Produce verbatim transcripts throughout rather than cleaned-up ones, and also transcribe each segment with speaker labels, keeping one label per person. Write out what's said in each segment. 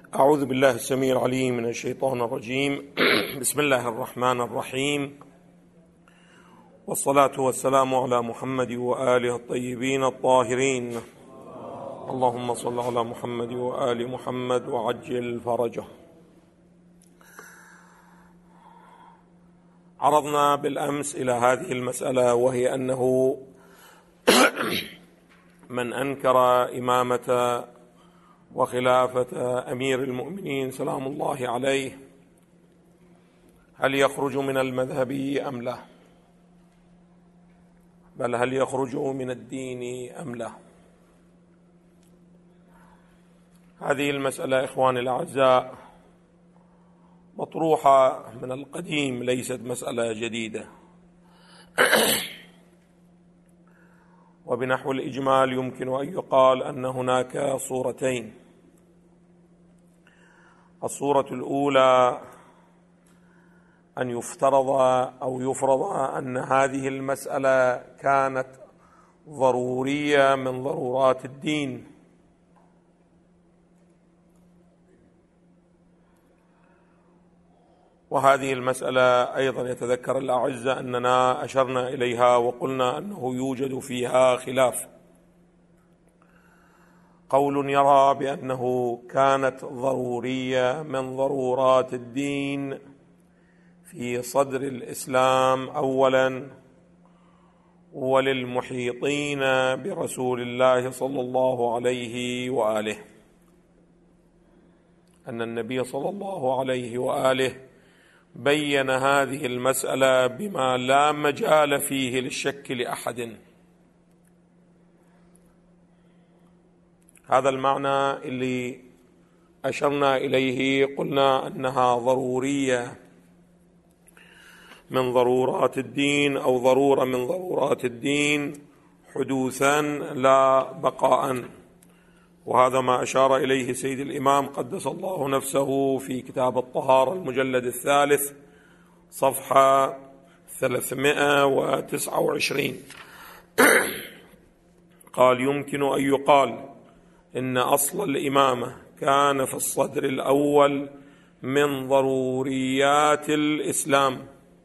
Speaker 1: أعوذ بالله السميع العليم من الشيطان الرجيم. بسم الله الرحمن الرحيم، والصلاة والسلام على محمد وآله الطيبين الطاهرين. اللهم صل على محمد وآل محمد وعجل فرجه. عرضنا بالأمس إلى هذه المسألة، وهي أنه من أنكر إمامة وخلافة أمير المؤمنين سلام الله عليه هل يخرج من المذهب أم لا؟ بل هل يخرج من الدين أم لا؟ هذه المسألة إخواني الأعزاء مطروحة من القديم، ليست مسألة جديدة. وبنحو الإجمال يمكن أن يقال أن هناك صورتين. الصورة الأولى أن يفترض أو يفرض أن هذه المسألة كانت ضرورية من ضرورات الدين، وهذه المسألة أيضا يتذكر الأعزة أننا أشرنا إليها وقلنا أنه يوجد فيها خلاف. قول يرى بأنه كانت ضرورية من ضرورات الدين في صدر الإسلام أولا، وللمحيطين برسول الله صلى الله عليه وآله، أن النبي صلى الله عليه وآله بين هذه المسألة بما لا مجال فيه للشك لأحد. هذا المعنى اللي أشرنا إليه، قلنا أنها ضرورية من ضرورات الدين، أو ضرورة من ضرورات الدين حدوثا لا بقاء. وهذا ما أشار إليه سيد الإمام قدس الله نفسه في كتاب الطهارة المجلد الثالث صفحة ثلاثمائة وتسعة وعشرين. قال: يمكن أن يقال إن أصل الإمامة كان في الصدر الأول من ضروريات الإسلام،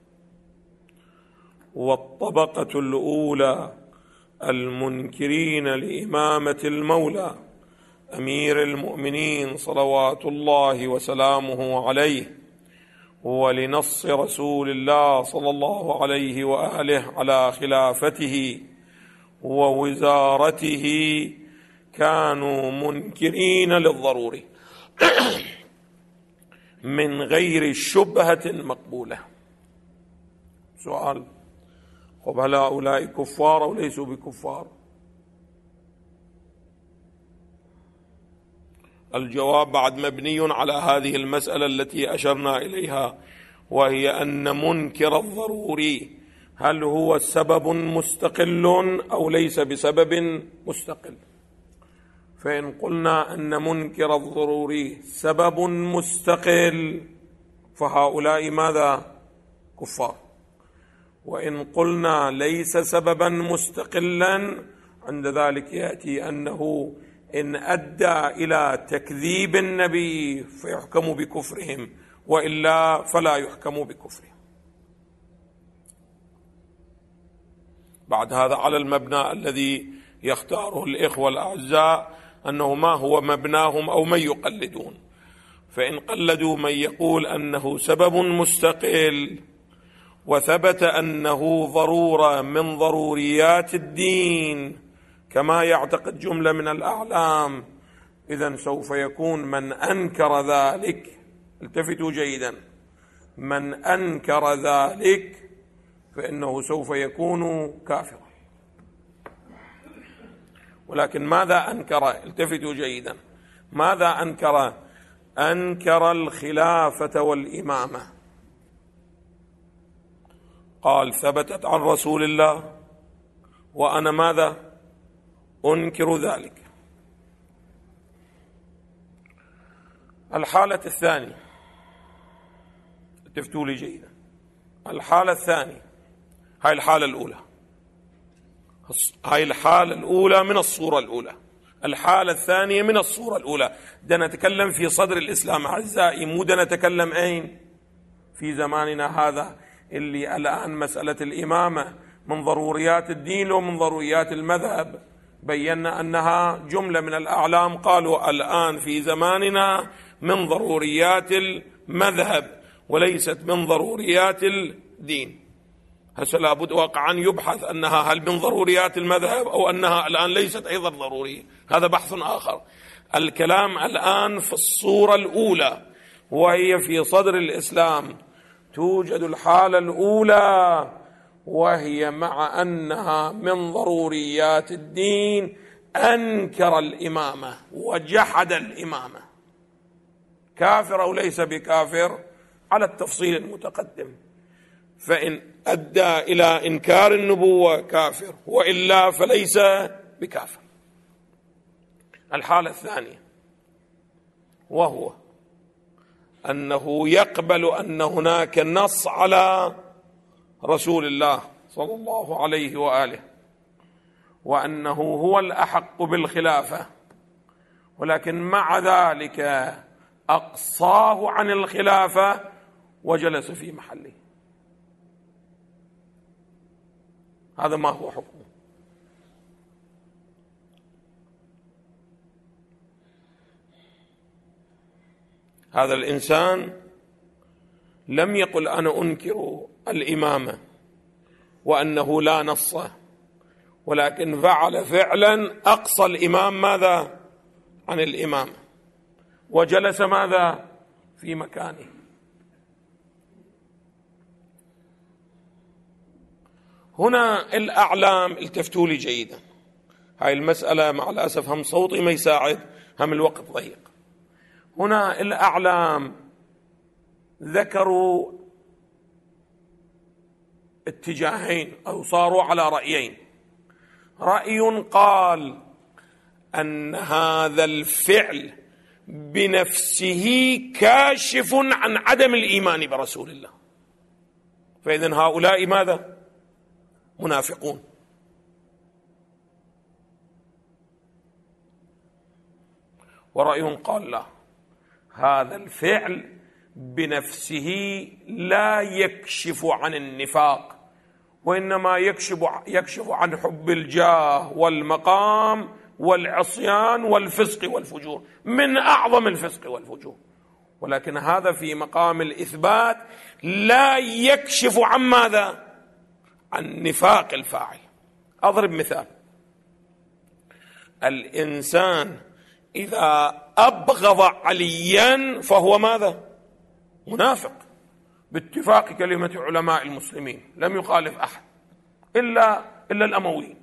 Speaker 1: والطبقة الأولى المنكرين لإمامة المولى أمير المؤمنين صلوات الله وسلامه عليه ولنص رسول الله صلى الله عليه وآله على خلافته ووزارته، كانوا منكرين للضروري من غير شبهة مقبولة. سؤال: خب هل هؤلاء كفار أو ليسوا بكفار؟ الجواب بعد مبني على هذه المسألة التي أشرنا إليها، وهي أن منكر الضروري هل هو سبب مستقل أو ليس بسبب مستقل؟ فإن قلنا أن منكر الضروري سبب مستقل فهؤلاء ماذا؟ كفار. وإن قلنا ليس سببا مستقلا، عند ذلك يأتي أنه إن أدى إلى تكذيب النبي فيحكم بكفرهم، وإلا فلا يحكم بكفرهم. بعد هذا على المبنى الذي يختاره الإخوة الأعزاء، أنه ما هو مبناهم أو من يقلدون. فإن قلدوا من يقول أنه سبب مستقل وثبت أنه ضرورة من ضروريات الدين كما يعتقد جملة من الأعلام، إذن سوف يكون من أنكر ذلك، التفتوا جيدا، من أنكر ذلك فإنه سوف يكون كافرا. ولكن ماذا أنكر؟ التفتوا جيدا، ماذا أنكر؟ أنكر الخلافة والإمامة. قال: ثبتت عن رسول الله وأنا ماذا؟ أنكر ذلك. الحالة الثانية، التفتوا لي جيدا، الحالة الثانية، هاي الحالة الأولى، هاي الحالة الأولى من الصورة الأولى. الحالة الثانية من الصورة الأولى. ده نتكلم في صدر الإسلام أعزائي، مو ده نتكلم أين في زماننا هذا اللي الآن مسألة الإمامة من ضروريات الدين ومن ضروريات المذهب. بينا أنها جملة من الأعلام قالوا الآن في زماننا من ضروريات المذهب وليست من ضروريات الدين. هسه لابد واقعا يبحث أنها هل من ضروريات المذهب أو أنها الآن ليست أيضا ضرورية، هذا بحث آخر. الكلام الآن في الصورة الأولى وهي في صدر الإسلام. توجد الحالة الأولى وهي مع أنها من ضروريات الدين أنكر الإمامة وجحد الإمامة، كافر أو ليس بكافر على التفصيل المتقدم، فإن أدى إلى إنكار النبوة كافر وإلا فليس بكافر. الحالة الثانية وهو أنه يقبل أن هناك نص على رسول الله صلى الله عليه وآله وأنه هو الأحق بالخلافة، ولكن مع ذلك أقصاه عن الخلافة وجلس في محله. هذا ما هو حكمه؟ هذا الإنسان لم يقل أنا أنكر الإمامة وأنه لا نص، ولكن فعل فعلا أقصى الإمام ماذا عن الإمامة وجلس ماذا في مكانه. هنا الأعلام التفتوا لي جيدا، هاي المسألة مع الأسف هم صوتي ما يساعد، هم الوقت ضيق. هنا الأعلام ذكروا اتجاهين أو صاروا على رأيين. رأي قال أن هذا الفعل بنفسه كاشف عن عدم الإيمان برسول الله، فإذن هؤلاء ماذا؟ منافقون. ورأي قال لا، هذا الفعل بنفسه لا يكشف عن النفاق، وإنما يكشف يكشف عن حب الجاه والمقام والعصيان والفسق والفجور، من أعظم الفسق والفجور، ولكن هذا في مقام الإثبات لا يكشف عن ماذا؟ عن نفاق الفاعل. أضرب مثال: الإنسان إذا أبغض عليا فهو ماذا؟ منافق باتفاق كلمة علماء المسلمين، لم يخالف أحد إلا إلا الأمويين.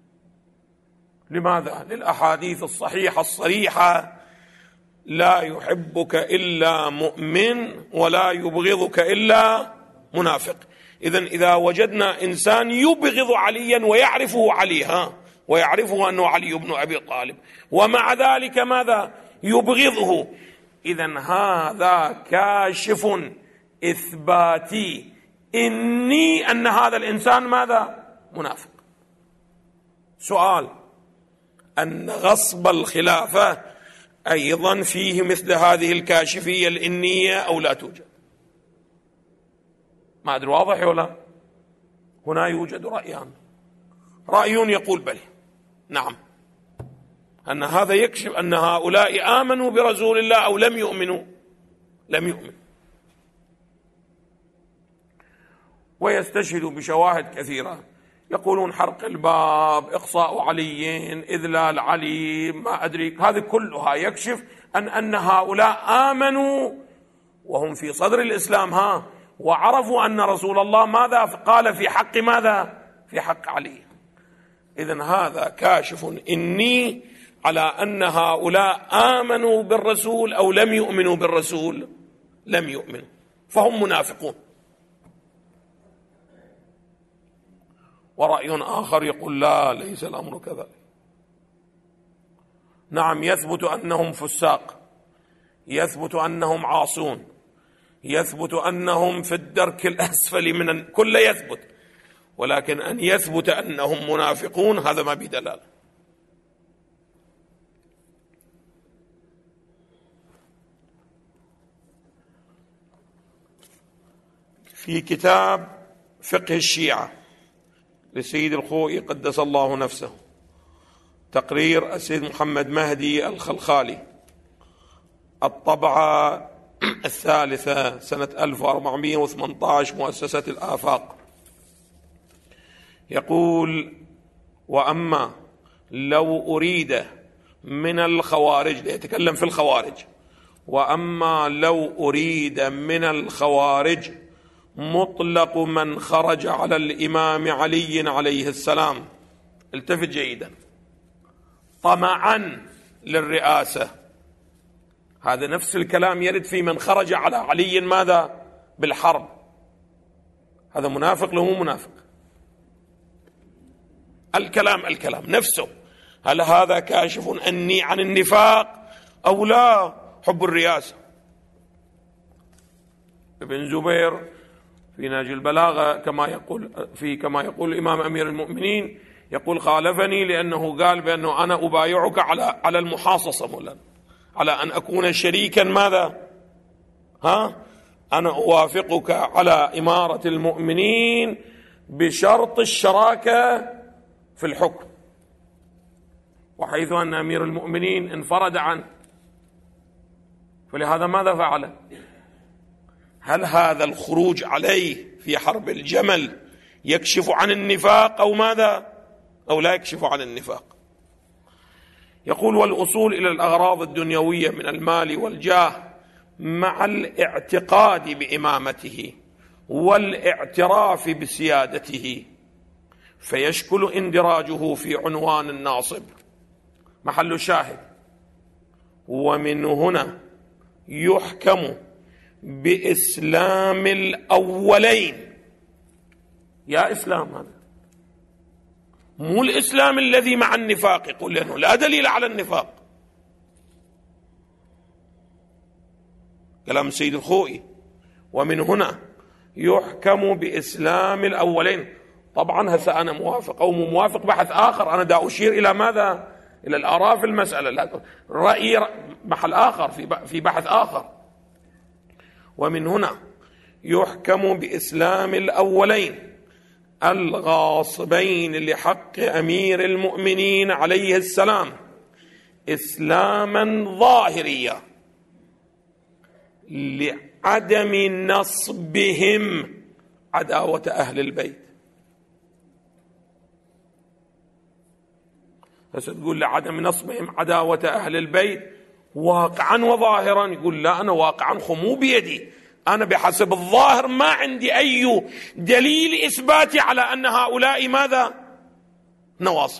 Speaker 1: لماذا؟ للأحاديث الصحيحة الصريحة: لا يحبك إلا مؤمن ولا يبغضك إلا منافق. إذن إذا وجدنا إنسان يبغض عليا ويعرفه علي ها ويعرفه أنه علي بن أبي طالب ومع ذلك ماذا؟ يبغضه، إذن هذا كاشف إثباتي إني أن هذا الإنسان ماذا؟ منافق. سؤال: أن غصب الخلافة أيضا فيه مثل هذه الكاشفية الإنية أو لا توجد؟ ما أدري واضح ولا؟ هنا يوجد رأيان. رأي يقول بل نعم، أن هذا يكشف أن هؤلاء آمنوا برسول الله أو لم يؤمنوا، لم يؤمن، ويستشهد بشواهد كثيرة. يقولون حرق الباب، إقصاء عليين، إذلال علي، ما أدري، هذه كلها يكشف أن أن هؤلاء آمنوا وهم في صدر الإسلام ها وعرفوا أن رسول الله ماذا قال في حق ماذا؟ في حق علي. إذن هذا كاشف إني على أن هؤلاء آمنوا بالرسول أو لم يؤمنوا بالرسول، لم يؤمنوا، فهم منافقون. ورأي آخر يقول لا، ليس الأمر كذلك. نعم، يثبت أنهم فساق، يثبت أنهم عاصون، يثبت أنهم في الدرك الأسفل من كل يثبت، ولكن أن يثبت أنهم منافقون هذا ما بدلالة. في كتاب فقه الشيعة للسيد الخوئي قدس الله نفسه، تقرير السيد محمد مهدي الخلخالي، الطبعة الثالثة سنة ألف وأربعمائة وثمانية عشر، مؤسسة الآفاق، يقول: وأما لو أريد من الخوارج، يتكلم في الخوارج، وأما لو أريد من الخوارج مطلق من خرج على الإمام علي عليه السلام، التفت جيدا، طمعا للرئاسة، هذا نفس الكلام يرد في من خرج على علي ماذا؟ بالحرب. هذا منافق له مو منافق؟ الكلام الكلام نفسه، هل هذا كاشف أني عن النفاق أو لا؟ حب الرئاسة. ابن زبير في نهج البلاغة كما يقول في كما يقول الإمام أمير المؤمنين، يقول: خالفني لأنه قال بأنه أنا أبايعك على على المحاصصة مولانا، على أن أكون شريكا ماذا؟ ها؟ أنا أوافقك على إمارة المؤمنين بشرط الشراكة في الحكم، وحيث أن أمير المؤمنين انفرد عنه، فلهذا ماذا فعل؟ هل هذا الخروج عليه في حرب الجمل يكشف عن النفاق أو ماذا؟ أو لا يكشف عن النفاق؟ يقول: والأصول إلى الأغراض الدنيوية من المال والجاه مع الاعتقاد بإمامته والاعتراف بسيادته، فيشكل اندراجه في عنوان الناصب. محل الشاهد: ومن هنا يحكم بإسلام الأولين. يا إسلام هذا مو الإسلام الذي مع النفاق، يقول لأنه لا دليل على النفاق. كلام السيد الخوئي: ومن هنا يحكم بإسلام الأولين. طبعا هسه أنا موافق أو مو موافق بحث آخر، أنا دا أشير إلى ماذا؟ إلى الآراء في المسألة، رأي محل آخر في بحث آخر. ومن هنا يحكم بإسلام الأولين الغاصبين لحق أمير المؤمنين عليه السلام إسلاما ظاهريا لعدم نصبهم عداوة أهل البيت. هسه تقول لعدم نصبهم عداوة أهل البيت واقعا وظاهرا، يقول: لا، أنا واقعا خمو بيدي، أنا بحسب الظاهر ما عندي أي دليل إثباتي على أن هؤلاء ماذا؟ نواصب.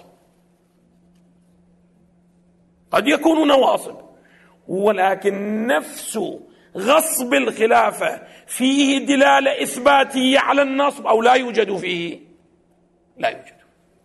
Speaker 1: قد يكونوا نواصب، ولكن نفس غصب الخلافة فيه دلالة إثباتية على النصب أو لا يوجد فيه؟ لا يوجد.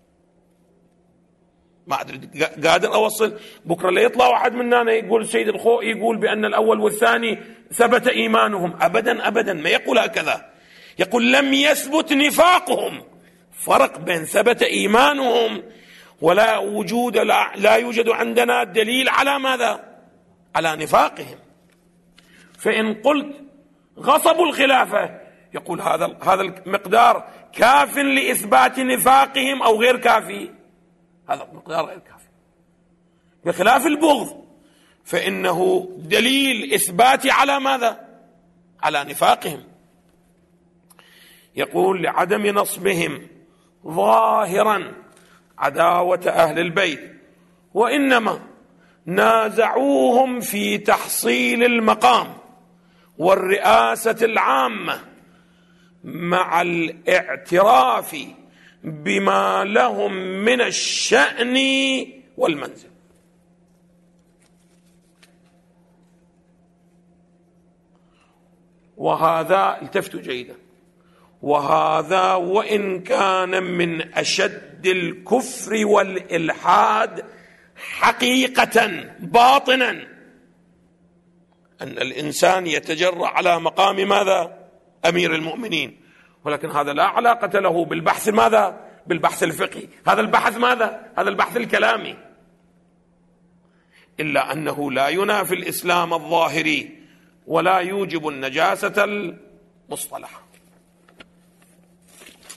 Speaker 1: ما أدري قادر أوصل. بكرة لا يطلع واحد مننا يقول السيد الخوئي يقول بأن الأول والثاني ثبت إيمانهم. أبدا أبدا ما يقول هكذا، يقول لم يثبت نفاقهم. فرق بين ثبت إيمانهم ولا وجود لا, لا يوجد عندنا دليل على ماذا؟ على نفاقهم. فإن قلت غصبوا الخلافة، يقول هذا هذا المقدار كاف لإثبات نفاقهم أو غير كافي؟ هذا مقدار غير كافي. بخلاف البغض فإنه دليل إثباتي على ماذا؟ على نفاقهم. يقول: لعدم نصبهم ظاهرا عداوة أهل البيت، وإنما نازعوهم في تحصيل المقام والرئاسة العامة مع الاعتراف بما لهم من الشأن والمنزل. وهذا التفتوا جيدا، وهذا وإن كان من أشد الكفر والإلحاد حقيقة باطنا أن الإنسان يتجرأ على مقام ماذا؟ أمير المؤمنين، ولكن هذا لا علاقة له بالبحث ماذا؟ بالبحث الفقهي. هذا البحث ماذا؟ هذا البحث الكلامي. إلا أنه لا ينافي الإسلام الظاهري ولا يوجب النجاسة المصطلحة.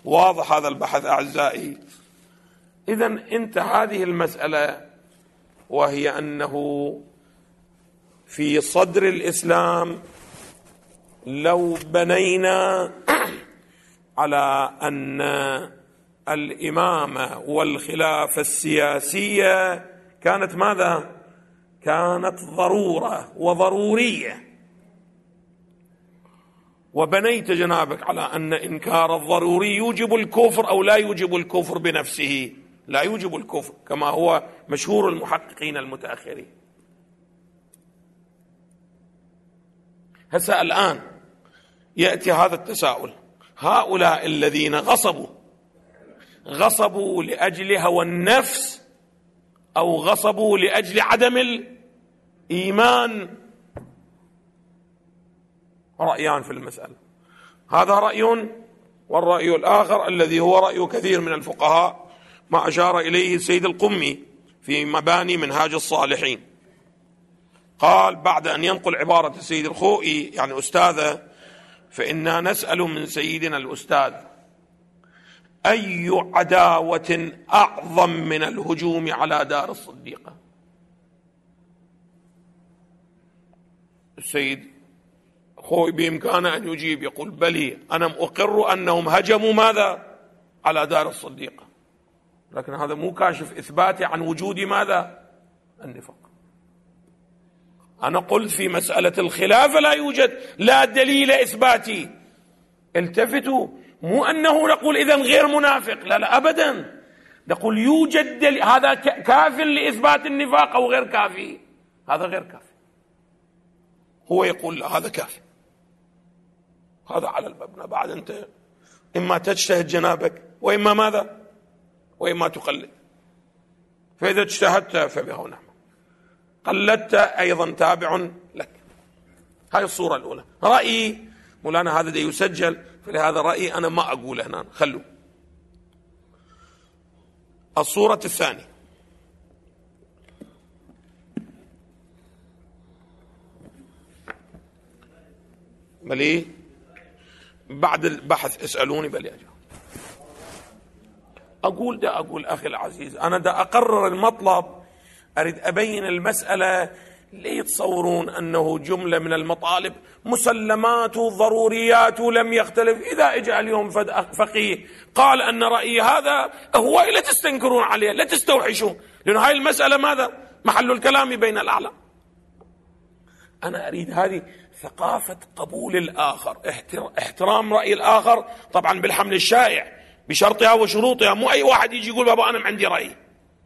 Speaker 1: واضح هذا البحث أعزائي؟ إذن انت هذه المسألة، وهي أنه في صدر الإسلام لو بنينا على أن الإمامة والخلافة السياسية كانت ماذا؟ كانت ضرورة وضرورية، وبنيت جنابك على أن إنكار الضروري يوجب الكفر أو لا يوجب الكفر بنفسه، لا يوجب الكفر كما هو مشهور المحققين المتأخرين. هسه الآن يأتي هذا التساؤل: هؤلاء الذين غصبوا غصبوا لأجل هوى النفس أو غصبوا لأجل عدم الإيمان؟ رأيان في المسألة، هذا رأي، والرأي الآخر الذي هو رأي كثير من الفقهاء ما أشار إليه السيد القمي في مباني منهاج الصالحين، قال بعد أن ينقل عبارة السيد الخوئي يعني أستاذه: فإنا نسأل من سيدنا الأستاذ أي عداوة أعظم من الهجوم على دار الصديقة؟ السيد خوئي بإمكانه أن يجيب يقول: بلي أنا أقر أنهم هجموا ماذا؟ على دار الصديقة، لكن هذا مو كاشف إثباتي عن وجود ماذا؟ النفاق. أنا قلت في مسألة الخلافة لا يوجد لا دليل إثباتي. التفتوا، مو أنه نقول إذن غير منافق، لا لا أبدا، نقول يوجد دليل. هذا كاف لإثبات النفاق أو غير كافي؟ هذا غير كافي. هو يقول لا هذا كافي. هذا على المبنى. بعد أنت إما تجتهد جنابك وإما ماذا؟ وإما تقلد. فإذا اجتهدت فبها ونعم، قلدت أيضا تابع لك. هاي الصورة الأولى. رأيي مولانا هذا دا يسجل، فلهذا رأيي أنا ما أقوله هنا، خلوا. الصورة الثانية: بلي بعد البحث اسألوني بلي أجاوب. أقول دا أقول أخي العزيز، أنا دا أقرر المطلب، أريد أبين المسألة. ليه يتصورون أنه جملة من المطالب مسلمات ضروريات لم يختلف؟ إذا إجا اليوم فقيه قال أن رأيي هذا هو، لا تستنكرون عليه، لا تستوحشون، لأن هاي المسألة ماذا؟ محل الكلام بين الأعلام. أنا أريد هذه ثقافة قبول الآخر، احترام رأي الآخر، طبعا بالحمل الشائع بشرطها وشروطها، مو أي واحد يجي يقول بابا أنا عندي رأي.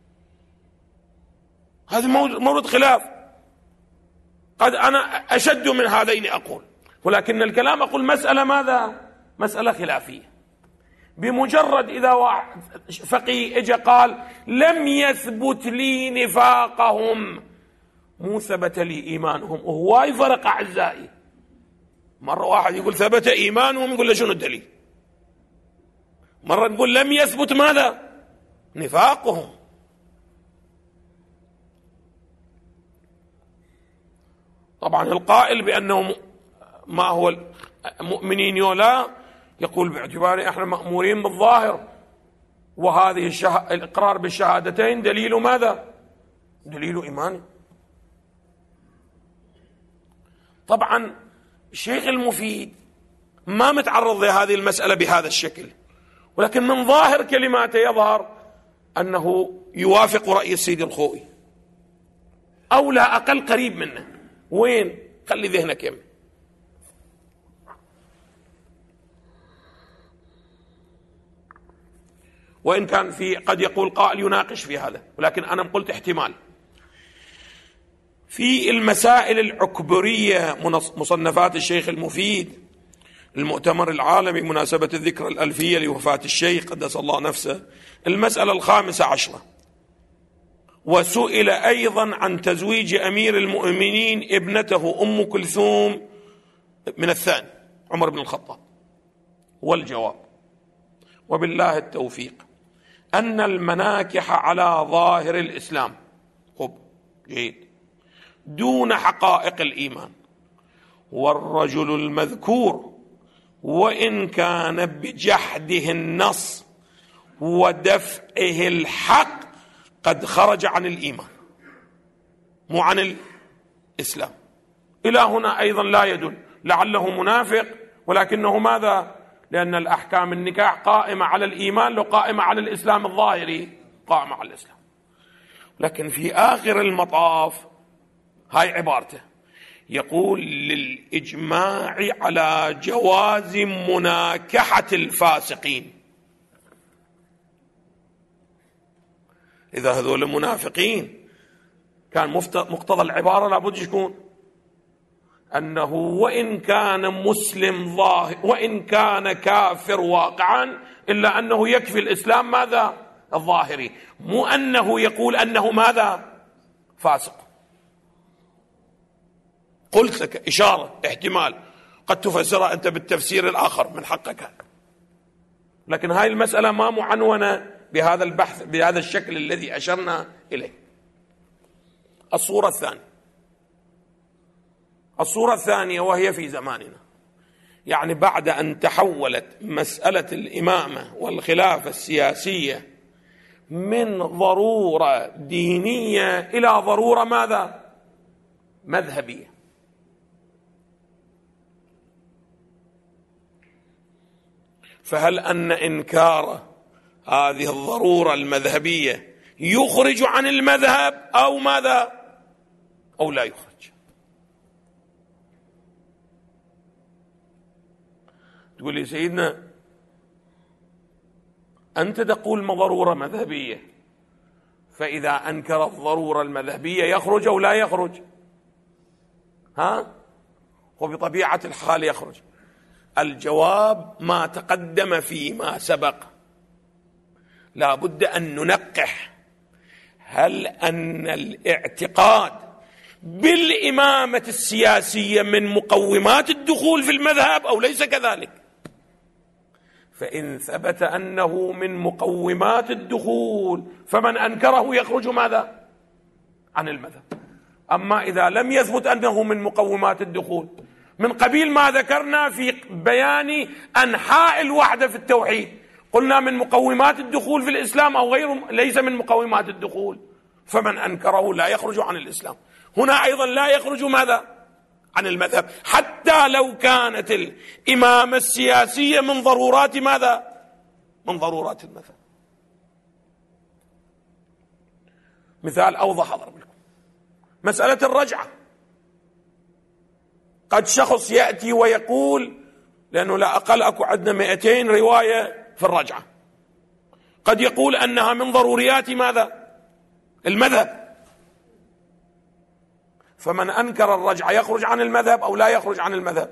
Speaker 1: هذا مورد خلاف، قد أنا أشد من هذين أقول، ولكن الكلام أقول مسألة ماذا؟ مسألة خلافية. بمجرد إذا واحد فقيه إجا قال لم يثبت لي نفاقهم، مو ثبت لي إيمانهم، وهواي فرق أعزائي. مرة واحد يقول ثبت إيمانهم، يقول له شنو الدليل؟ مرة نقول لم يثبت ماذا؟ نفاقهم. طبعا القائل بأنهم ما هو مؤمنين يولا يقول باعتبار احنا مأمورين بالظاهر، وهذه الشه... الإقرار بالشهادتين دليل ماذا؟ دليل إيماني. طبعا الشيخ المفيد ما متعرض لهذه المسألة بهذا الشكل، ولكن من ظاهر كلماته يظهر أنه يوافق رأي السيد الخوئي أو لا أقل قريب منه. وين؟ خلي ذهنك يمين. وإن كان في قد يقول قائل يناقش في هذا، ولكن أنا قلت احتمال. في المسائل العكبرية مصنفات الشيخ المفيد، المؤتمر العالمي مناسبة الذكرى الألفية لوفاة الشيخ قدس الله نفسه، المسألة الخامسة عشرة. وسئل أيضا عن تزويج أمير المؤمنين ابنته أم كلثوم من الثاني عمر بن الخطاب، والجواب وبالله التوفيق أن المناكح على ظاهر الإسلام خب جيد دون حقائق الإيمان، والرجل المذكور وإن كان بجحده النص ودفعه الحق قد خرج عن الإيمان، مو عن الإسلام. إلى هنا أيضا لا يدل، لعله منافق ولكنه ماذا؟ لأن الأحكام النكاح قائمة على الإيمان، لو قائمة على الإسلام الظاهري قائمة على الإسلام. لكن في آخر المطاف هاي عبارته، يقول للإجماع على جواز مناكحة الفاسقين. إذا هذول منافقين كان مقتضى العبارة لابد يكون أنه وإن كان مسلم ظاهر وإن كان كافر واقعا إلا أنه يكفي الإسلام ماذا؟ الظاهري، مو أنه يقول أنه ماذا؟ فاسق. قلت لك إشارة احتمال قد تفسرها أنت بالتفسير الآخر من حقك، لكن هاي المسألة ما معنونة بهذا البحث بهذا الشكل الذي أشرنا إليه. الصورة الثانية الصورة الثانية وهي في زماننا، يعني بعد أن تحولت مسألة الإمامة والخلافة السياسية من ضرورة دينية إلى ضرورة ماذا؟ مذهبية. فهل أن إنكار هذه الضرورة المذهبية يخرج عن المذهب أو ماذا؟ أو لا يخرج؟ تقول لي سيدنا أنت تقول ما ضرورة مذهبية، فإذا أنكر الضرورة المذهبية يخرج أو لا يخرج؟ ها؟ وبطبيعة الحال يخرج. الجواب ما تقدم فيما سبق. لا بد أن ننقح هل أن الاعتقاد بالإمامة السياسية من مقومات الدخول في المذهب أو ليس كذلك. فإن ثبت أنه من مقومات الدخول فمن أنكره يخرج ماذا؟ عن المذهب. أما إذا لم يثبت أنه من مقومات الدخول من قبيل ما ذكرنا في بيان أنحاء الوحدة في التوحيد، قلنا من مقومات الدخول في الإسلام أو غير ليس من مقومات الدخول، فمن أنكره لا يخرج عن الإسلام. هنا أيضا لا يخرج ماذا؟ عن المذهب، حتى لو كانت الإمامة السياسية من ضرورات ماذا؟ من ضرورات المذهب. مثال أوضح أضرب لكم مسألة الرجعة. قد شخص يأتي ويقول، لأنه لا أقل أكو عندنا مئتين رواية في الرجعة، قد يقول أنها من ضروريات ماذا؟ المذهب. فمن أنكر الرجعة يخرج عن المذهب أو لا يخرج عن المذهب؟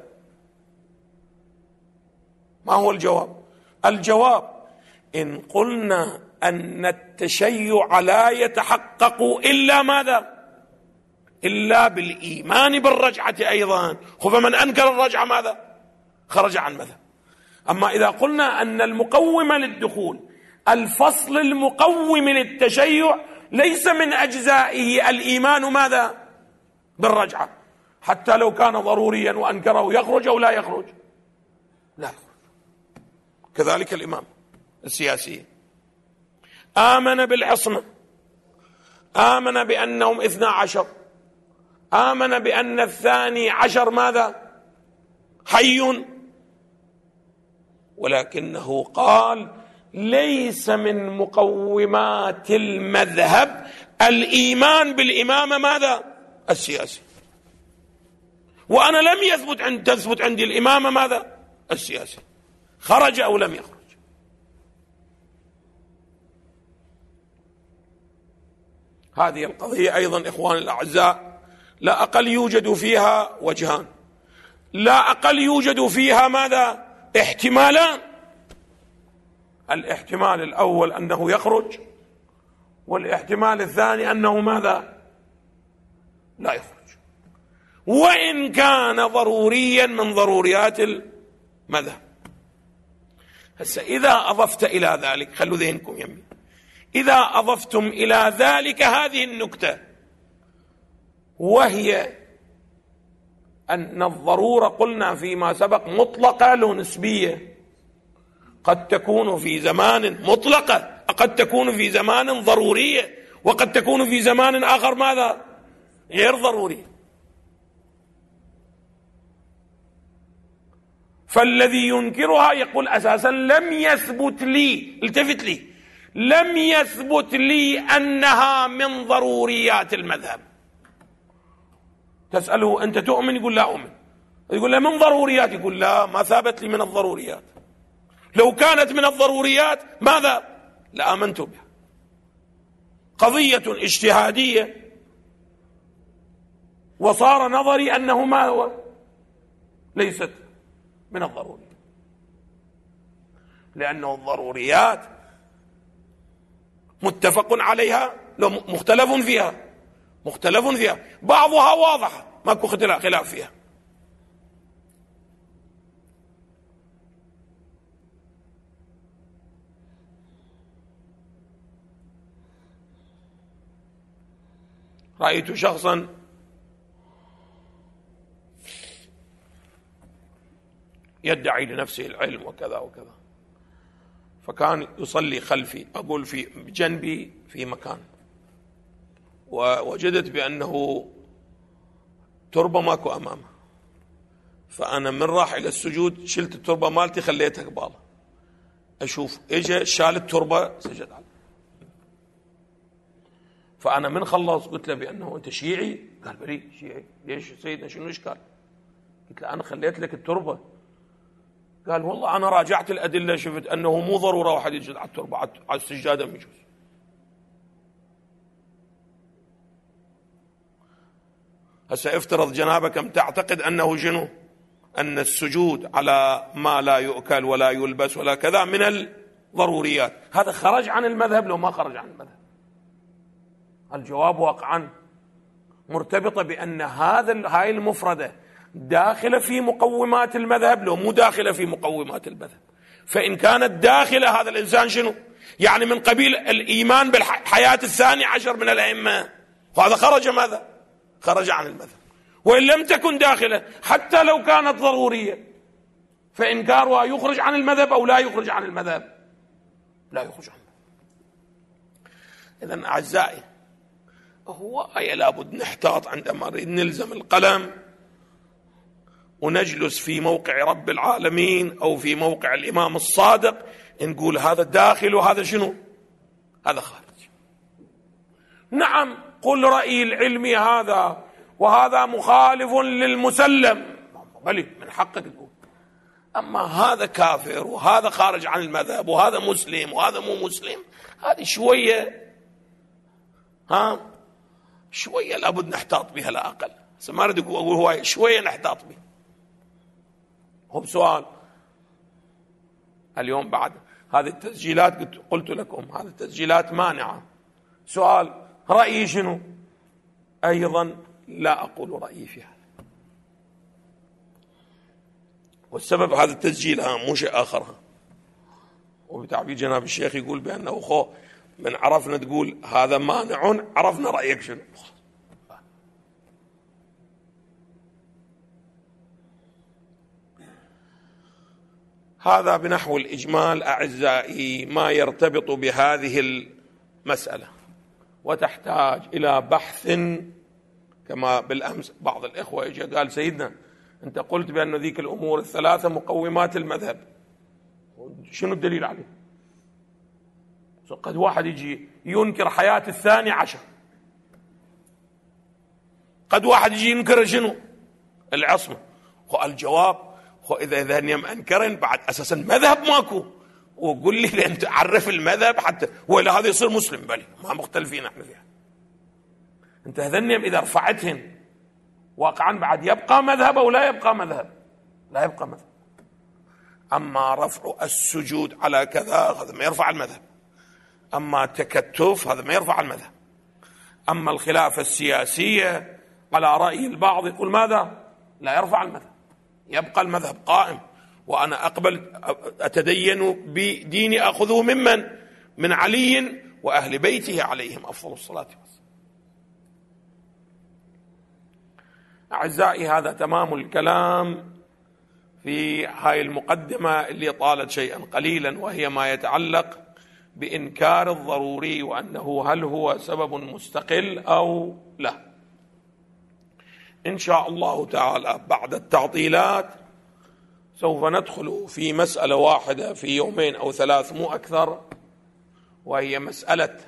Speaker 1: ما هو الجواب؟ الجواب إن قلنا أن التشيع لا يتحقق إلا ماذا؟ إلا بالإيمان بالرجعة أيضا، فمن أنكر الرجعة ماذا؟ خرج عن المذهب. أما إذا قلنا أن المقوم للدخول الفصل المقوم للتشيع ليس من أجزائه الإيمان ماذا؟ بالرجعة، حتى لو كان ضروريا وأنكره يخرج أو لا يخرج؟ لا يخرج. كذلك الإمام السياسي آمن بالعصمة، آمن بأنهم اثنا عشر، آمن بأن الثاني عشر ماذا؟ حي، ولكنه قال ليس من مقومات المذهب الإيمان بالإمامة ماذا؟ السياسي. وأنا لم يثبت عند تثبت عندي الإمامة ماذا؟ السياسي. خرج أو لم يخرج؟ هذه القضية أيضا إخواني الأعزاء لا أقل يوجد فيها وجهان، لا أقل يوجد فيها ماذا؟ احتمالان. الاحتمال الأول أنه يخرج، والاحتمال الثاني أنه ماذا؟ لا يخرج، وإن كان ضروريا من ضروريات المذهب. هسه إذا أضفت إلى ذلك، خلوا ذهنكم يمي، إذا أضفتم إلى ذلك هذه النكتة، وهي أن الضرورة قلنا فيما سبق مطلقة لو نسبية، قد تكون في زمان مطلقة، قد تكون في زمان ضرورية، وقد تكون في زمان آخر ماذا؟ غير ضروري. فالذي ينكرها يقول أساسا لم يثبت لي، التفت لي، لم يثبت لي أنها من ضروريات المذهب. تسأله أنت تؤمن؟ يقول لا أؤمن. يقول لا من ضروريات، يقول لا ما ثابت لي من الضروريات. لو كانت من الضروريات ماذا؟ لآمنت بها. قضية اجتهادية وصار نظري أنه ما هو ليست من الضروري، لأنه الضروريات متفق عليها لو مختلف فيها، مختلف فيها، بعضها واضحة ماكو خلاف فيها. رأيت شخصا يدعي لنفسه العلم وكذا وكذا، فكان يصلي خلفي، أقول في جنبي في مكان، ووجدت بأنه تربة ماكو أمامه، فأنا من راح إلى السجود شلت التربة مالتي خليتها قبالة، أشوف إجا شال التربة سجد عليه. فأنا من خلص قلت له بأنه أنت شيعي؟ قال بلي شيعي. ليش سيدنا شنو إشكال؟ قلت له أنا خليت لك التربة. قال والله أنا راجعت الأدلة شفت أنه مو ضرورة واحد يسجد على التربة، على السجادة ما يجوز. هسه افترض جنابك أم تعتقد أنه شنو؟ أن السجود على ما لا يؤكل ولا يلبس ولا كذا من الضروريات، هذا خرج عن المذهب لو ما خرج عن المذهب؟ الجواب واقعا مرتبطة بأن هذا هاي المفردة داخلة في مقومات المذهب لو مو داخلة في مقومات المذهب. فإن كانت داخلة هذا الإنسان شنو؟ يعني من قبيل الإيمان بالحياة الثاني عشر من الأئمة، وهذا خرج ماذا؟ خرج عن المذهب. وإن لم تكن داخلة حتى لو كانت ضرورية فإنكارها يخرج عن المذهب أو لا يخرج عن المذهب؟ لا يخرج عنه. إذن أعزائي هو أي لابد نحتاط عندما نريد نلزم القلم ونجلس في موقع رب العالمين أو في موقع الإمام الصادق نقول هذا داخل وهذا شنو؟ هذا خارج. نعم قل رأيي العلمي هذا وهذا مخالف للمسلم، بلي من حقك تقول، أما هذا كافر وهذا خارج عن المذهب وهذا مسلم وهذا مو مسلم، هذه شوية ها شوية لابد نحتاط بها لا أقل. ما أريد أقول هو شوية نحتاط بها. هو بسؤال اليوم بعد هذه التسجيلات قلت لكم هذه التسجيلات مانعة، سؤال رأيي شنو؟ أيضا لا أقول رأيي في هذا، والسبب هذا التسجيل مو شيء آخر. وبتعبير جناب الشيخ يقول بأنه خو من عرفنا تقول هذا مانع عرفنا رأيك شنو. هذا بنحو الإجمال أعزائي ما يرتبط بهذه المسألة، وتحتاج إلى بحث. كما بالأمس بعض الإخوة إجا قال سيدنا أنت قلت بأن ذيك الأمور الثلاثة مقومات المذهب، شنو الدليل عليه؟ قد واحد يجي ينكر حياة الثاني عشر، قد واحد يجي ينكر شنو؟ العصمة. الجواب خو إذا إذا نيم أنكرن بعد أساسا مذهب ماكو، وقل لي لأن تعرف المذهب حتى ولا هذا يصير مسلم، بلي ما مختلفين احنا فيها. انت هذنيم إذا رفعتهن واقعا بعد يبقى مذهب أو لا يبقى مذهب؟ لا يبقى مذهب. أما رفع السجود على كذا هذا ما يرفع المذهب، أما تكتف هذا ما يرفع المذهب. أما الخلافة السياسية على رأي البعض يقول ماذا؟ لا يرفع المذهب، يبقى المذهب قائم، وأنا أقبل أتدين بديني أخذه ممن؟ من علي وأهل بيته عليهم أفضل الصلاة والسلام. أعزائي، هذا تمام الكلام في هاي المقدمة اللي طالت شيئا قليلا، وهي ما يتعلق بإنكار الضروري وأنه هل هو سبب مستقل أو لا. إن شاء الله تعالى بعد التعطيلات سوف ندخل في مسألة واحدة في يومين أو ثلاث مو أكثر، وهي مسألة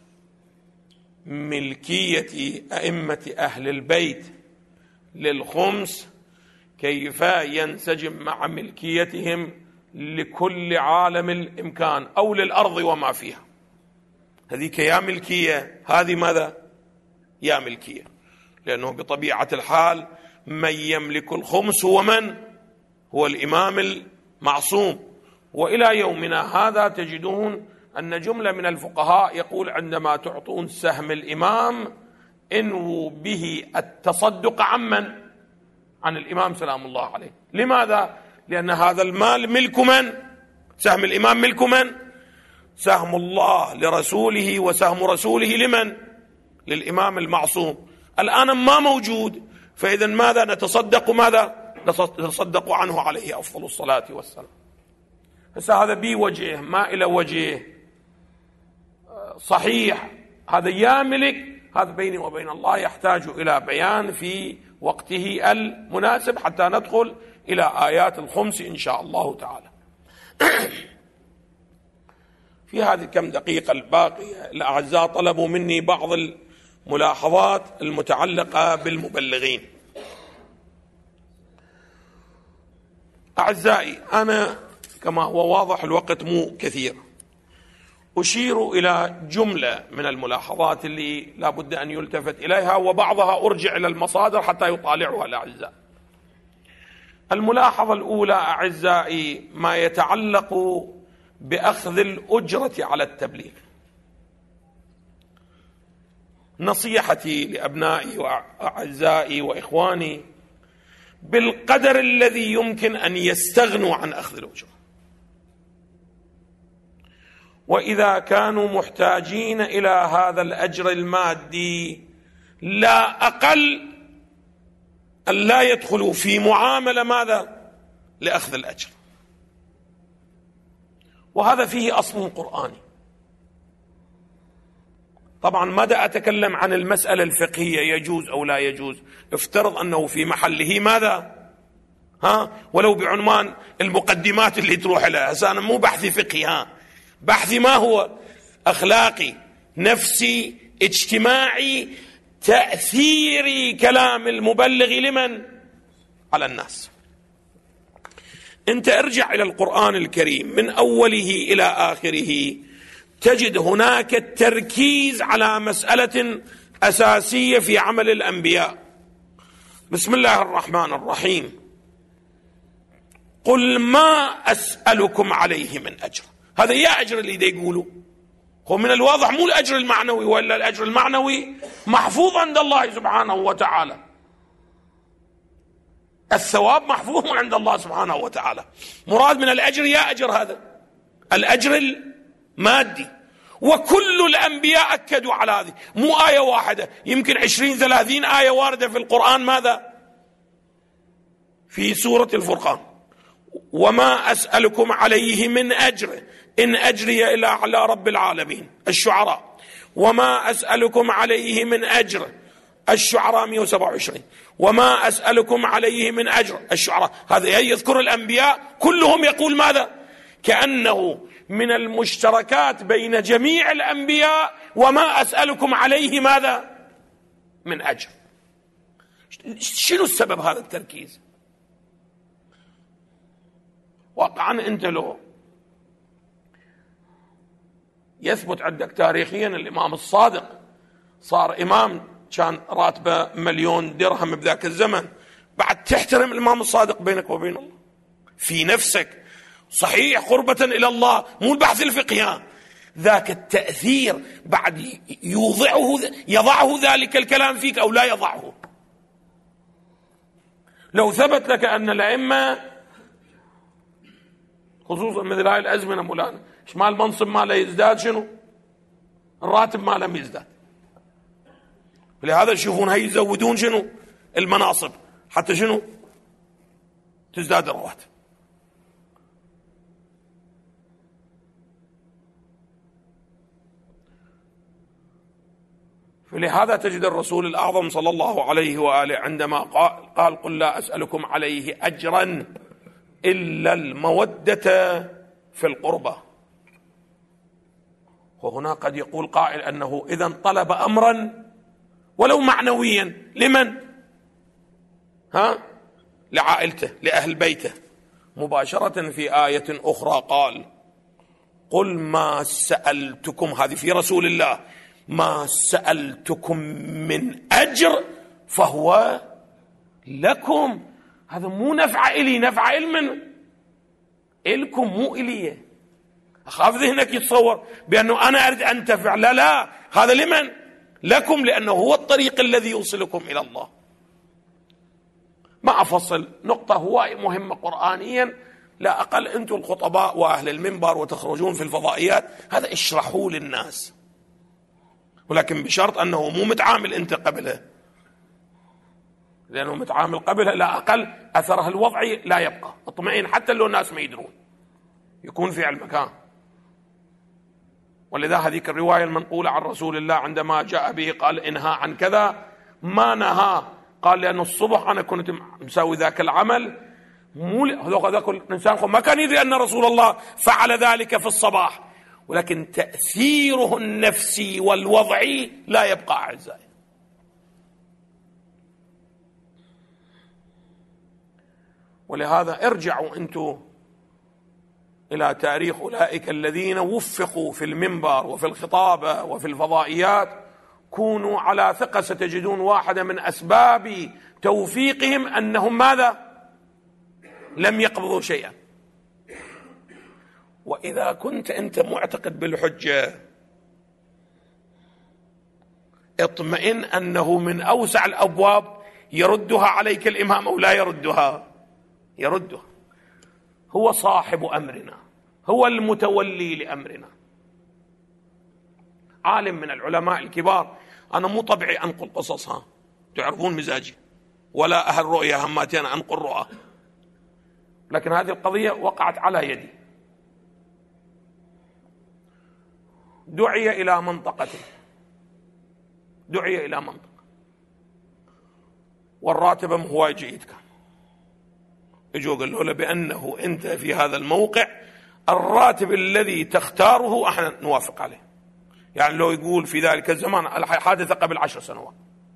Speaker 1: ملكية أئمة أهل البيت للخمس، كيف ينسجم مع ملكيتهم لكل عالم الإمكان أو للأرض وما فيها. هذيك يا ملكية، هذه ماذا؟ يا ملكية، لأنه بطبيعة الحال من يملك الخمس هو من؟ هو الإمام المعصوم. وإلى يومنا هذا تجدون أن جملة من الفقهاء يقول عندما تعطون سهم الإمام انووا به التصدق عمن؟ عن الإمام سلام الله عليه. لماذا؟ لأن هذا المال ملك من؟ سهم الإمام ملك من؟ سهم الله لرسوله، وسهم رسوله لمن؟ للإمام المعصوم. الآن ما موجود، فإذا ماذا نتصدق؟ ماذا نتصدق عنه عليه أفضل الصلاة والسلام. بس هذا بي وجهه ما إلى وجهه صحيح، هذا يا ملك، هذا بيني وبين الله يحتاج إلى بيان في وقته المناسب حتى ندخل إلى آيات الخمس إن شاء الله تعالى. في هذه كم دقيقة الباقية الأعزاء طلبوا مني بعض الملاحظات المتعلقة بالمبلغين. أعزائي، أنا كما هو واضح الوقت مو كثير، أشير إلى جملة من الملاحظات اللي لا بد أن يلتفت إليها، وبعضها أرجع إلى المصادر حتى يطالعها الأعزاء. الملاحظة الأولى أعزائي ما يتعلق بأخذ الأجرة على التبليغ. نصيحتي لأبنائي وأعزائي وإخواني بالقدر الذي يمكن أن يستغنوا عن أخذ الأجرة، وإذا كانوا محتاجين إلى هذا الأجر المادي لا أقل أن لا يدخلوا في معاملة ماذا؟ لأخذ الأجر. وهذا فيه أصل قرآني. طبعا ماذا أتكلم عن المسألة الفقهية يجوز أو لا يجوز، افترض أنه في محله ماذا؟ ها ولو بعنوان المقدمات اللي تروح لها. هسه أنا مو بحثي فقهي، ها بحثي ما هو؟ أخلاقي، نفسي، اجتماعي، تأثيري كلام المبلغ لمن؟ على الناس. انت ارجع إلى القرآن الكريم من أوله إلى آخره تجد هناك التركيز على مسألة أساسية في عمل الأنبياء. بسم الله الرحمن الرحيم، قل ما أسألكم عليه من أجر. هذا يا أجر اللي دا يقولوا هو من الواضح مو الأجر المعنوي، ولا الأجر المعنوي محفوظ عند الله سبحانه وتعالى، الثواب محفوظ عند الله سبحانه وتعالى. مراد من الأجر يا أجر هذا الأجر المادي، وكل الأنبياء أكدوا على هذه، مو آية واحدة، يمكن عشرين ثلاثين آية واردة في القرآن ماذا؟ في سورة الفرقان، وما أسألكم عليه من أجر إن أجري إلا على رب العالمين. الشعراء، وما أسألكم عليه من أجر. الشعراء مئة وسبعة وعشرين، وما أسألكم عليه من أجر. الشعراء، هذا يذكر الأنبياء كلهم يقول ماذا؟ كأنه من المشتركات بين جميع الأنبياء وما أسألكم عليه ماذا؟ من أجر. شنو السبب هذا التركيز؟ واقعا أنت لو يثبت عندك تاريخيا الإمام الصادق صار إمام كان راتبه مليون درهم بذاك الزمن، بعد تحترم الإمام الصادق بينك وبين الله في نفسك، صحيح قربة إلى الله، مو البحث الفقهي، ذاك التأثير بعد يوضعه يضعه ذلك الكلام فيك أو لا يضعه. لو ثبت لك أن الأئمة خصوصا مثل هاي الأزمنة مولانا ما المنصب ما لا يزداد، شنو الراتب ما لم يزداد، ولهذا تشوفون هاي يزودون شنو المناصب حتى شنو؟ تزداد الرواتب. فلهذا تجد الرسول الأعظم صلى الله عليه وآله عندما قال, قال قل لا أسألكم عليه أجرا إلا المودة في القربى. وهنا قد يقول قائل أنه إذن طلب أمرا ولو معنويا لمن؟ ها؟ لعائلته، لأهل بيته. مباشرة في آية أخرى قال قل ما سألتكم، هذه في رسول الله، ما سألتكم من أجر فهو لكم. هذا مو نفع إلي، نفع إلمن؟ إلكم مو إلي. أخاف ذهنك يتصور بأنه أنا أريد أن أنتفع، لا لا، هذا لمن؟ لكم، لأنه هو الطريق الذي يوصلكم إلى الله. ما أفصل نقطة هواية مهمة قرآنيا، لا أقل أنتم الخطباء وأهل المنبر وتخرجون في الفضائيات، هذا اشرحوا للناس، ولكن بشرط أنه مو متعامل أنت قبله، لأنه متعامل قبله لا أقل أثره الوضعي لا يبقى. اطمئن حتى لو الناس ما يدرون، يكون في المكان. ولذا هذيك الرواية المنقولة عن رسول الله عندما جاء به قال انهى عن كذا، ما نهى، قال لأن الصبح أنا كنت مسوي ذاك العمل، مو هذاك الإنسان ما كان يدري أن رسول الله فعل ذلك في الصباح، ولكن تأثيره النفسي والوضعي لا يبقى أعزائي. ولهذا ارجعوا أنتم إلى تاريخ أولئك الذين وفقوا في المنبر وفي الخطابة وفي الفضائيات، كونوا على ثقة ستجدون واحدة من أسباب توفيقهم أنهم ماذا؟ لم يقبضوا شيئا. وإذا كنت أنت معتقد بالحجة اطمئن أنه من أوسع الأبواب يردها عليك الإمام أو لا يردها، يردها. هو صاحب أمرنا، هو المتولي لأمرنا. عالم من العلماء الكبار، أنا مو طبعي أنقل قصصها، تعرفون مزاجي، ولا أهل رؤية هماتي أنا أنقل رؤى، لكن هذه القضية وقعت على يدي. دعي إلى منطقته، دعي إلى منطقة، والراتب هو جيد كان. اجوا قالوا له بأنه أنت في هذا الموقع الراتب الذي تختاره احنا نوافق عليه. يعني لو يقول في ذلك الزمان الحادثة قبل عشر سنوات،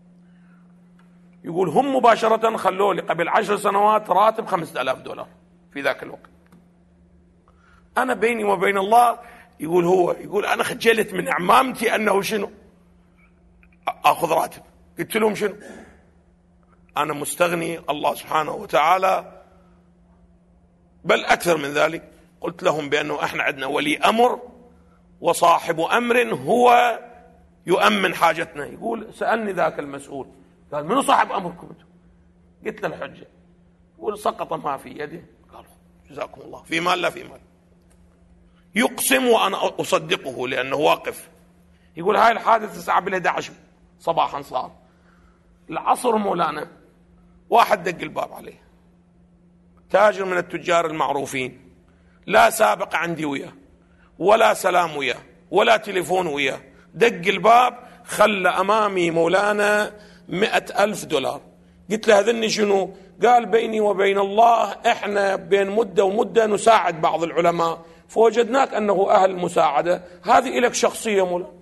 Speaker 1: يقول هم مباشرة خلوه لي قبل عشر سنوات راتب خمسة آلاف دولار في ذاك الوقت. أنا بيني وبين الله، يقول هو يقول أنا خجلت من عمامتي أنه شنو أخذ راتب. قلت لهم شنو؟ أنا مستغني، الله سبحانه وتعالى، بل أكثر من ذلك. قلت لهم بأنه إحنا عندنا ولي أمر وصاحب أمر هو يؤمن حاجتنا. يقول سألني ذاك المسؤول قال منو صاحب أمركم؟ قلت له الحجة. يقول سقط ما في يده. قال جزاكم الله، في مال لا في مال. يقسم وأنا أصدقه لأنه واقف. يقول هاي الحادثة الساعة بالإحدى عشر صباحا صار العصر مولانا، واحد دق الباب عليه، تاجر من التجار المعروفين، لا سابق عندي وياه ولا سلام وياه ولا تليفون وياه، دق الباب خلى أمامي مولانا مئة ألف دولار. قلت له هذني شنو؟ قال بيني وبين الله إحنا بين مدة ومدة نساعد بعض العلماء، فوجدناك أنه أهل المساعدة، هذه إلك شخصية مولانا.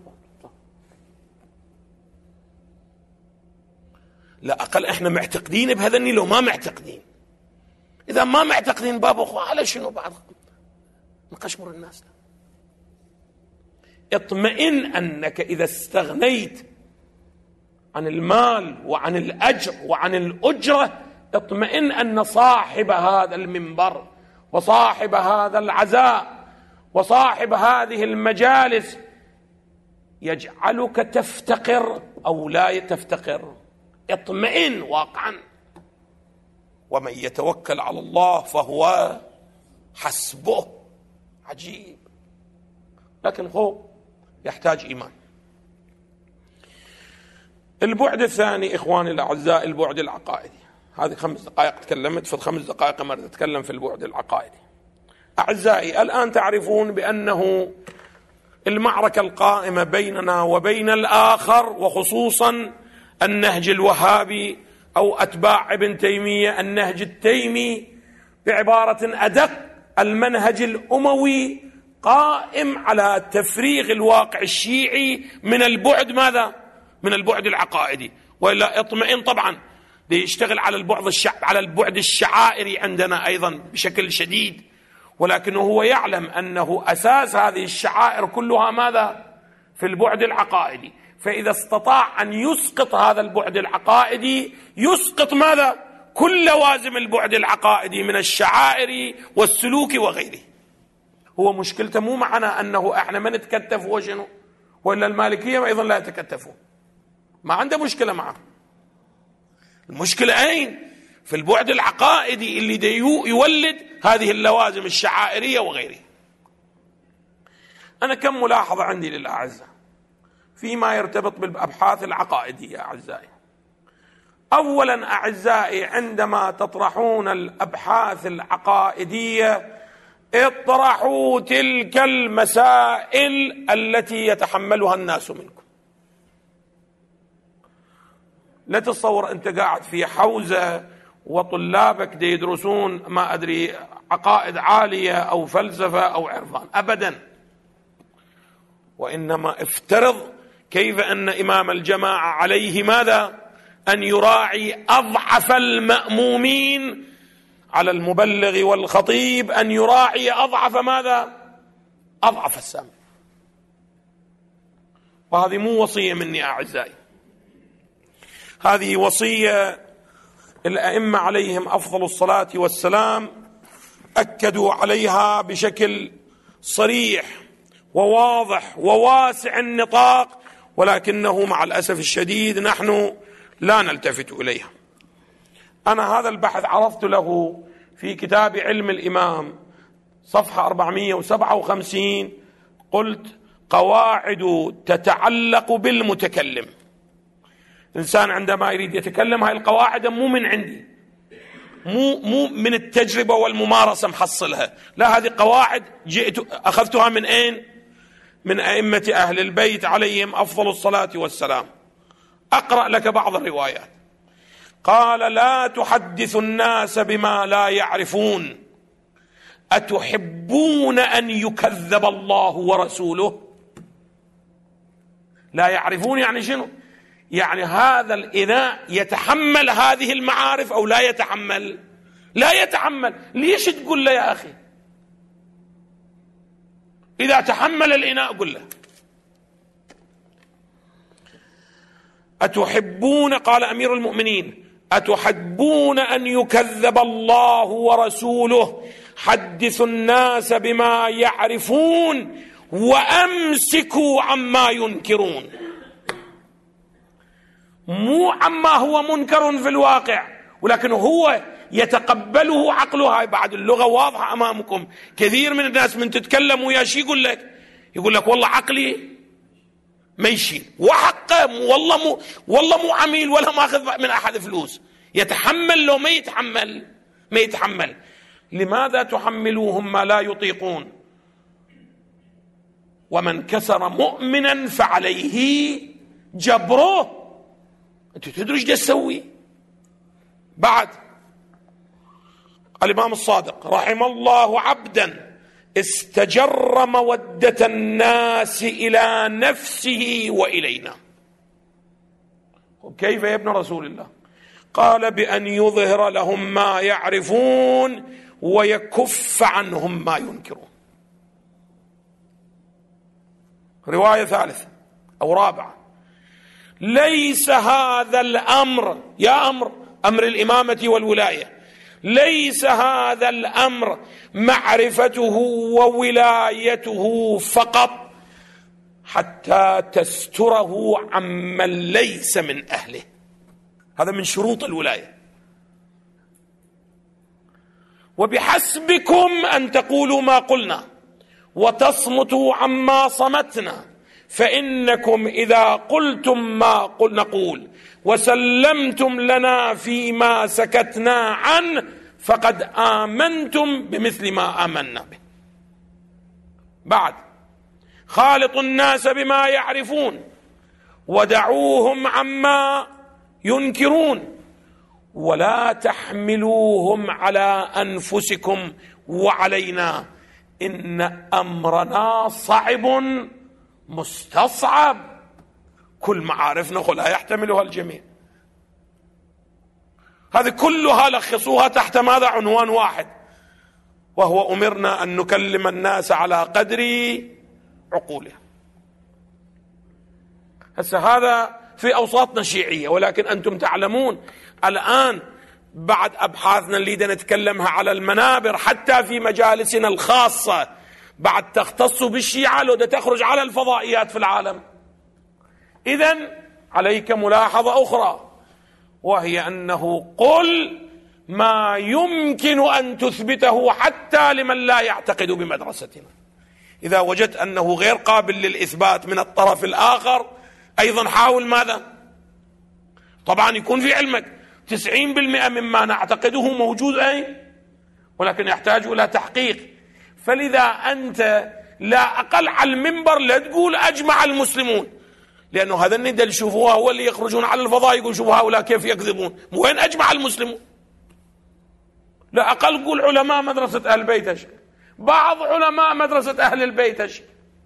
Speaker 1: لا أقل إحنا معتقدين بهذني لو ما معتقدين. إذا ما معتقدين باب أخوة على شنو بعد نقشمر الناس؟ اطمئن أنك إذا استغنيت عن المال وعن الأجر وعن الأجرة، اطمئن أن صاحب هذا المنبر وصاحب هذا العزاء وصاحب هذه المجالس يجعلك تفتقر أو لا تفتقر. اطمئن واقعا. ومن يتوكل على الله فهو حسبه. عجيب، لكن هو يحتاج إيمان. البعد الثاني إخواني الأعزاء البعد العقائدي. هذه خمس دقائق تكلمت، في الخمس دقائق مرة أتكلم في البعد العقائدي. أعزائي الآن تعرفون بأنه المعركة القائمة بيننا وبين الآخر وخصوصا النهج الوهابي أو أتباع ابن تيمية، النهج التيمي بعبارة أدق المنهج الأموي قائم على تفريغ الواقع الشيعي من البعد ماذا؟ من البعد العقائدي، وإلا اطمئن طبعا ليشتغل على البعد الشع... على البعد الشعائري عندنا أيضا بشكل شديد، ولكنه هو يعلم أنه أساس هذه الشعائر كلها ماذا؟ في البعد العقائدي. فإذا استطاع أن يسقط هذا البعد العقائدي يسقط ماذا؟ كل لوازم البعد العقائدي من الشعائر والسلوك وغيره. هو مشكلته مو معنا أنه احنا ما نتكتف وشنو، وإلا المالكية أيضا لا يتكتفون، ما عنده مشكلة معه. المشكلة أين؟ في البعد العقائدي اللي ديو يولد هذه اللوازم الشعائرية وغيره. أنا كم ملاحظة عندي للأعزاء فيما يرتبط بالأبحاث العقائدية أعزائي. أولا أعزائي، عندما تطرحون الأبحاث العقائدية اطرحوا تلك المسائل التي يتحملها الناس منكم. لا تتصور أنت قاعد في حوزة وطلابك دي يدرسون ما أدري عقائد عالية أو فلسفة أو عرفان، أبدا. وإنما افترض كيف أن إمام الجماعة عليه ماذا؟ أن يراعي أضعف المأمومين على المبلغ والخطيب، أن يراعي أضعف ماذا؟ أضعف السامع. وهذه مو وصية مني أعزائي، هذه وصية الأئمة عليهم أفضل الصلاة والسلام أكدوا عليها بشكل صريح وواضح وواسع النطاق، ولكنه مع الأسف الشديد نحن لا نلتفت إليها. أنا هذا البحث عرضت له في كتاب علم الإمام صفحة أربعمئة وسبعة وخمسين، قلت قواعد تتعلق بالمتكلم. الإنسان عندما يريد يتكلم هاي القواعد مو من عندي، مو مو من التجربة والممارسة محصلها، لا، هذه قواعد جئت أخذتها من أين؟ من أئمة أهل البيت عليهم أفضل الصلاة والسلام. أقرأ لك بعض الروايات. قال: لا تحدث الناس بما لا يعرفون، أتحبون أن يكذب الله ورسوله؟ لا يعرفون يعني شنو؟ يعني هذا الإناء يتحمل هذه المعارف أو لا يتحمل؟ لا يتحمل. ليش تقول له يا أخي؟ إذا تحمل الإناء قل له. أتحبون، قال أمير المؤمنين، أتحبون أن يكذب الله ورسوله؟ حدثوا الناس بما يعرفون وأمسكوا عما ينكرون. مو عما هو منكر في الواقع، ولكن هو يتقبله عقله. هاي بعد اللغة واضحة أمامكم. كثير من الناس من تتكلم ويا شي يقول لك يقول لك والله عقلي ما يشيل، وحقه والله مو والله مو عميل ولا ماخذ من أحد فلوس. يتحمل لو ما يتحمل ما يتحمل. لماذا تحملوهم ما لا يطيقون؟ ومن كسر مؤمنا فعليه جبره. أنت تدري ايش تسوي بعد؟ الإمام الصادق رحم الله عبدا استجر مودة الناس إلى نفسه وإلينا. كيف يا ابن رسول الله؟ قال: بأن يظهر لهم ما يعرفون ويكف عنهم ما ينكرون. رواية ثالثة أو رابعة: ليس هذا الأمر، يا أمر أمر الإمامة والولاية، ليس هذا الأمر معرفته وولايته فقط حتى تستره عمن ليس من أهله. هذا من شروط الولاية. وبحسبكم أن تقولوا ما قلنا وتصمتوا عما صمتنا، فإنكم إذا قلتم ما قل نقول وسلمتم لنا فيما سكتنا عنه فقد آمنتم بمثل ما آمنا به. بعد: خالطوا الناس بما يعرفون ودعوهم عما ينكرون ولا تحملوهم على أنفسكم وعلينا إن أمرنا صعب مستصعب. كل معارفنا لا يحتملها الجميع. هذه كلها لخصوها تحت ماذا؟ عنوان واحد، وهو أمرنا أن نكلم الناس على قدر عقولهم. هسه هذا في أوساطنا الشيعية، ولكن أنتم تعلمون الآن بعد أبحاثنا اللي دا نتكلمها على المنابر حتى في مجالسنا الخاصة بعد تختص بالشيعة لو دا تخرج على الفضائيات في العالم. إذن عليك ملاحظة أخرى، وهي أنه قل ما يمكن أن تثبته حتى لمن لا يعتقد بمدرستنا. إذا وجدت أنه غير قابل للإثبات من الطرف الآخر أيضا حاول ماذا؟ طبعا يكون في علمك تسعين بالمئة مما نعتقده موجود أي، ولكن يحتاج إلى تحقيق. فلذا أنت لا أقل على المنبر لا تقول أجمع المسلمون، لأنه هذا الندى اللي يشوفوها هو اللي يخرجون على الفضاء يقول شوفوا هؤلاء كيف يكذبون. وين أجمع المسلمون؟ لا أقل قول علماء مدرسة أهل البيت أشي، بعض علماء مدرسة أهل البيت أشي.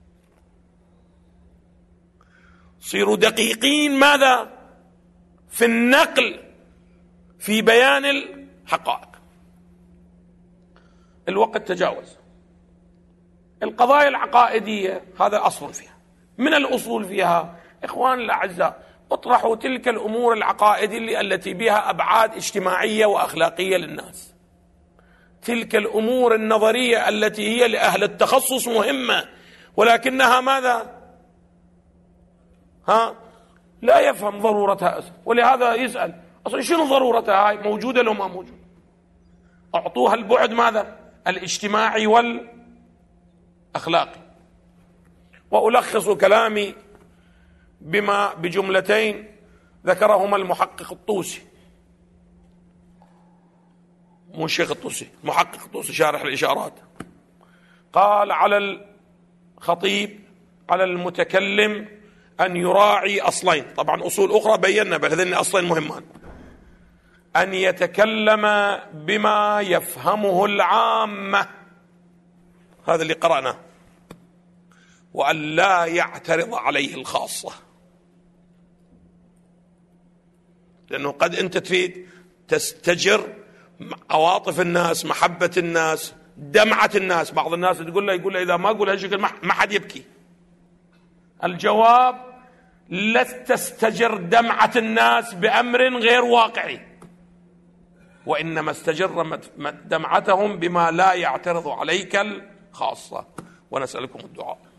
Speaker 1: صيروا دقيقين ماذا؟ في النقل، في بيان الحقائق. الوقت تجاوز. القضايا العقائدية هذا أصل فيها. من الأصول فيها إخوان الأعزاء اطرحوا تلك الأمور العقائدية التي بها أبعاد اجتماعية وأخلاقية للناس، تلك الأمور النظرية التي هي لأهل التخصص مهمة ولكنها ماذا؟ ها؟ لا يفهم ضرورتها أصلا، ولهذا يسأل أصلا شنو ضرورتها؟ هاي موجودة لو ما موجودة؟ أعطوها البعد ماذا؟ الاجتماعي والأخلاقي. وألخص كلامي بما بجملتين ذكرهما المحقق الطوسي، مو الشيخ الطوسي، المحقق الطوسي شارح الإشارات. قال: على الخطيب على المتكلم أن يراعي أصلين، طبعا أصول أخرى بينا بل هذين أصلين مهمان: أن يتكلم بما يفهمه العامة، هذا اللي قرأناه، وأن لا يعترض عليه الخاصة، لأنه قد أنت تفيد تستجر عواطف الناس، محبة الناس، دمعة الناس. بعض الناس تقول له يقول له إذا ما أقول هالشكل ما حد يبكي. الجواب: لا تستجر دمعة الناس بأمر غير واقعي، وإنما استجر دمعتهم بما لا يعترض عليك الخاصة. ونسألكم الدعاء.